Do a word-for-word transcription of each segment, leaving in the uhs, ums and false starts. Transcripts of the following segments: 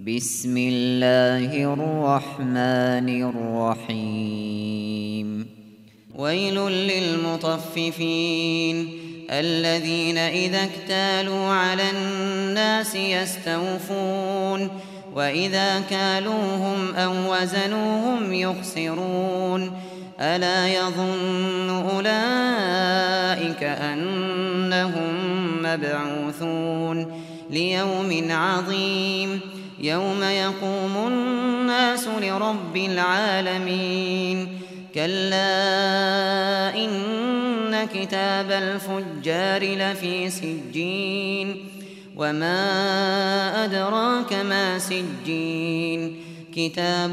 بسم الله الرحمن الرحيم ويل للمطففين الذين إذا اكتالوا على الناس يستوفون وإذا كالوهم أو وزنوهم يخسرون ألا يظن أولئك أنهم مبعوثون ليوم عظيم يوم يقوم الناس لرب العالمين كلا إن كتاب الفجار لفي سجين وما أدراك ما سجين كتاب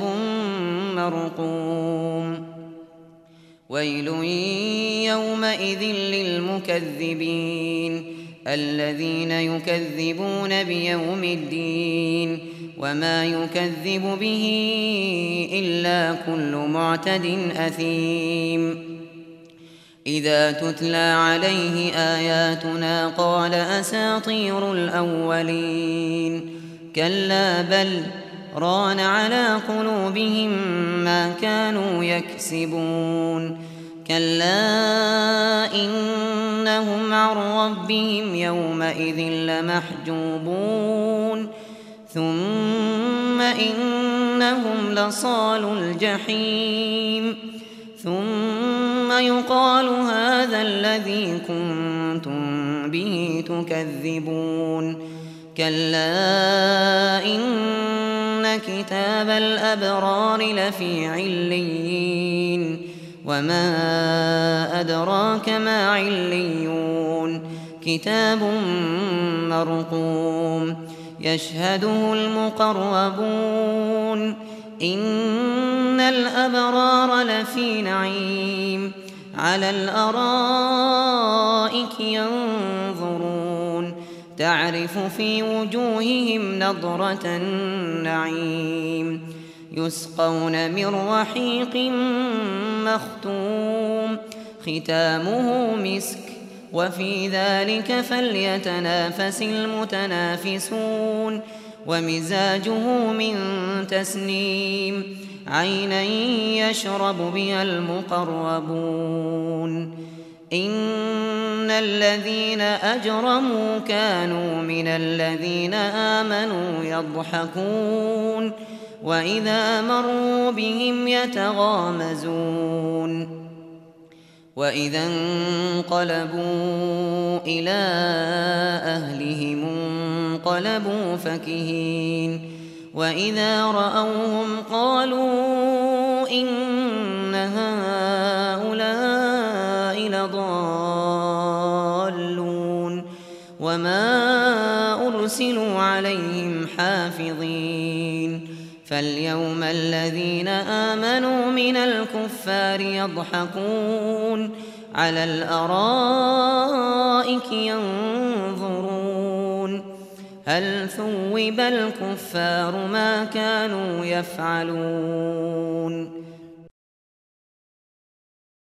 مرقوم ويل يومئذ للمكذبين الذين يكذبون بيوم الدين وما يكذب به إلا كل معتد أثيم إذا تتلى عليه آياتنا قال أساطير الأولين كلا بل ران على قلوبهم ما كانوا يكسبون كلا إنهم عن ربهم يومئذ لمحجوبون ثم إنهم لصالو الجحيم ثم يقال هذا الذي كنتم به تكذبون كلا إن كتاب الأبرار لفي عليين وما أدراك ما عليون كتاب مرقوم يشهده المقربون إن الأبرار لفي نعيم على الأرائك ينظرون تعرف في وجوههم نضرة النعيم يسقون من رحيق مختوم ختامه مسك وفي ذلك فليتنافس المتنافسون ومزاجه من تسنيم عينا يشرب بها المقربون إن الذين أجرموا كانوا من الذين آمنوا يضحكون وإذا مروا بهم يتغامزون وإذا انقلبوا إلى أهلهم انقلبوا فكهين وإذا رأوهم قالوا إن هؤلاء لضالون وما أرسلوا عليهم حافظين فاليوم الذين آمنوا من الكفار يضحكون على الأرائك ينظرون هل ثوب الكفار ما كانوا يفعلون